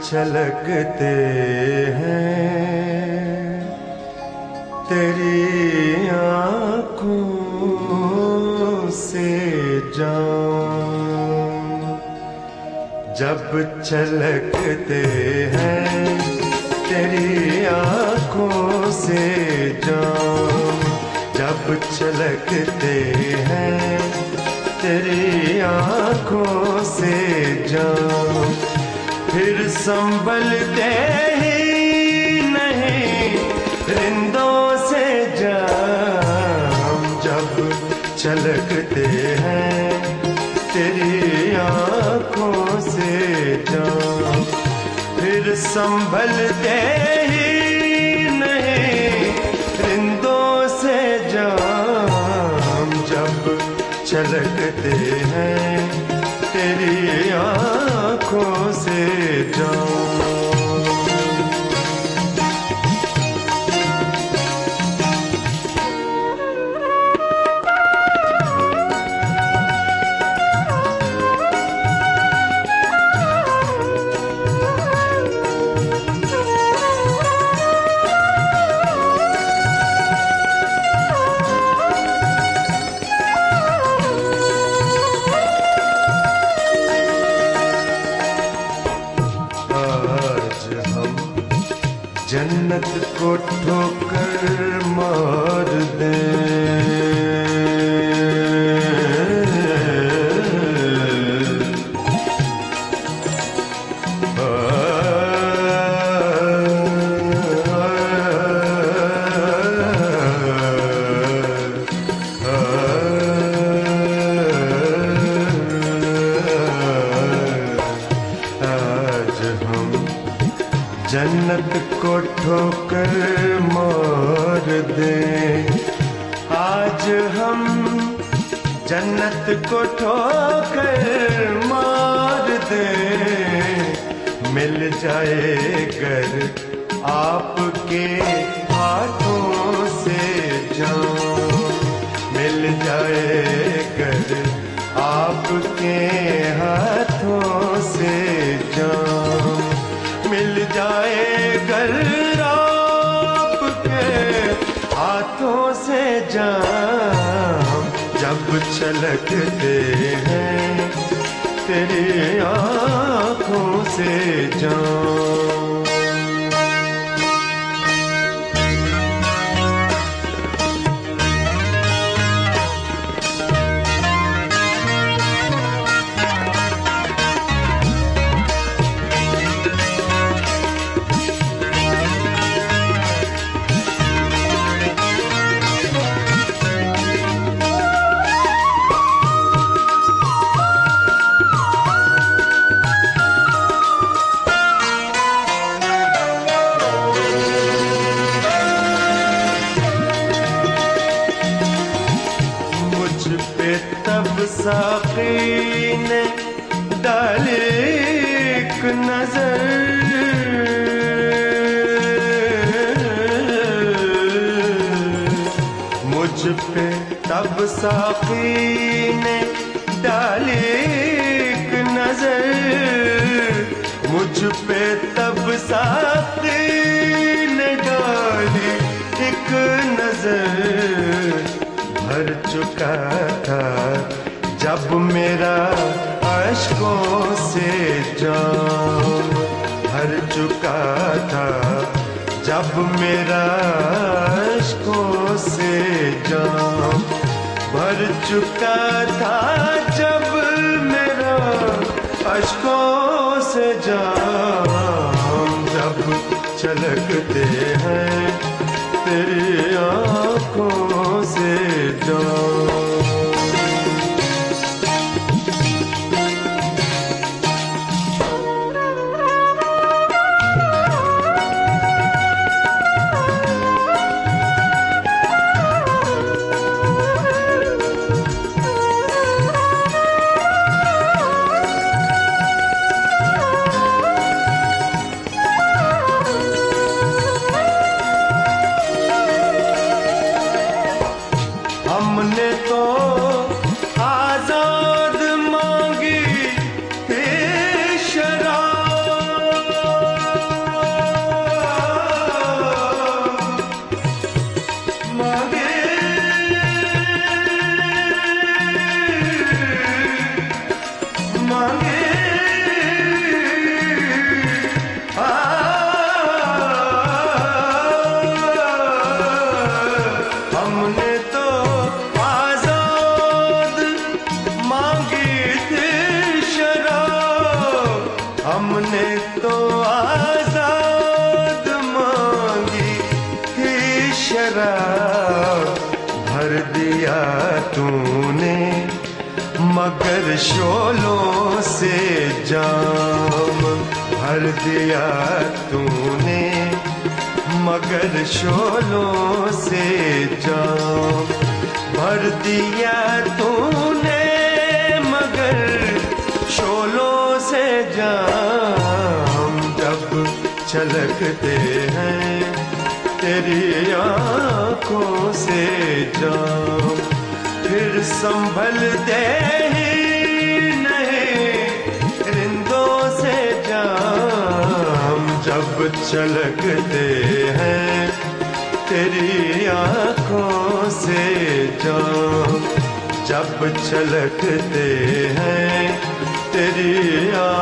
छलकते हैं तेरी आँखों से जाऊं, जब छलकते हैं तेरी आँखों से जाऊं, जब छलकते हैं तेरी आँखों से जाऊं, फिर संभलते ही नहीं रिंदों से जाऊं, जब छलकते हैं तेरी आँखों से जाऊं, फिर संभलते ही नहीं रिंदों से जाऊं, जब छलकते हैं तेरी आँखों से जाऊं। जन्नत को ठोकर मार दे, जन्नत को ठोकर मार दे, आज हम जन्नत को ठोकर मार दे, मिल जाए घर आपके हाथों से जाऊं, मिल जाए घर आपके हाथों से जाऊं, मिल जाए घर आपके हाथों से जाऊं, जब छलकते हैं तेरी आँखों से जाऊं। तब साक़ी ने डाली एक नजर, मुझ पे तब साक़ी ने डाली एक नजर, मुझ पे तब साक़ी ने डाली एक नजर, भर चुका था जब मेरा अश्कों से जाम, भर चुका था जब मेरा अश्कों से जाम, भर चुका था जब मेरा अश्कों से जाम, जब छलकते हैं तेरी आँखों से जाऊं। हमने तो शोलों से जाम भर दिया तूने, मगर शोलों से जाम भर दिया तूने, मगर शोलों से जाम। जब छलकते हैं तेरी आँखों से जाम, फिर संभलते ही नहीं रिंदों से जाम। जब छलकते हैं तेरी आँखों से जाम, जब छलकते हैं तेरी